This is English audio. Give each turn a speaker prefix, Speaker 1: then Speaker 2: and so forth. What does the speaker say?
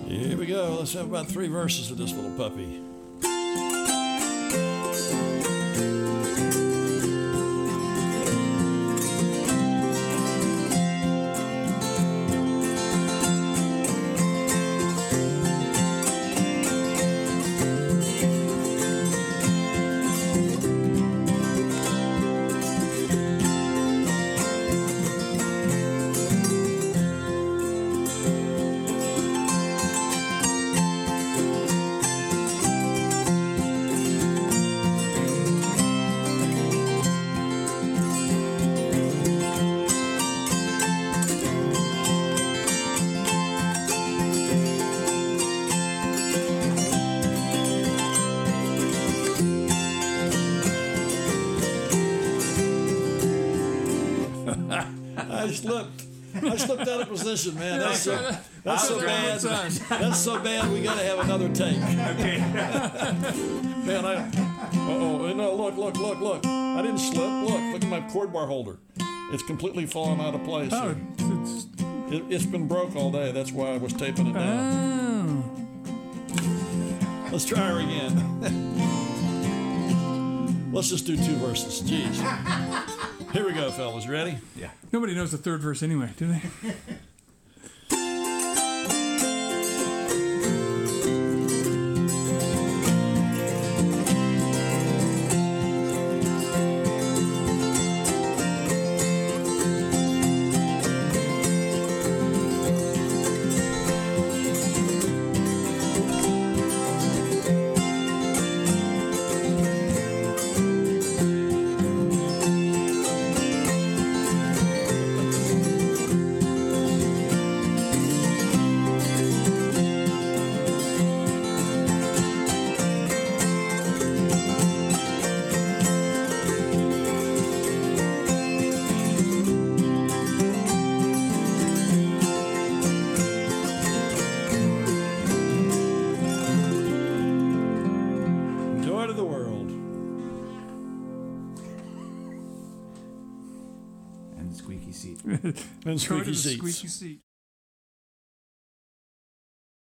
Speaker 1: Here we go. Let's have about 3 verses of this little puppy. I slipped out of position, man. That's so bad. That's so bad. We got to have another take.
Speaker 2: Okay.
Speaker 1: Man, no, look. I didn't slip. Look at my cord bar holder. It's completely fallen out of place.
Speaker 3: Oh,
Speaker 1: It's been broke all day. That's why I was taping it down. Let's try her again. Let's just do 2 verses. Jeez. Here we go, fellas. Ready?
Speaker 2: Yeah.
Speaker 3: Nobody knows the 3rd verse anyway, do they?
Speaker 1: The world.
Speaker 2: And squeaky seat.
Speaker 1: And
Speaker 3: Go to
Speaker 1: squeaky
Speaker 3: the
Speaker 1: seats.
Speaker 3: squeaky seat.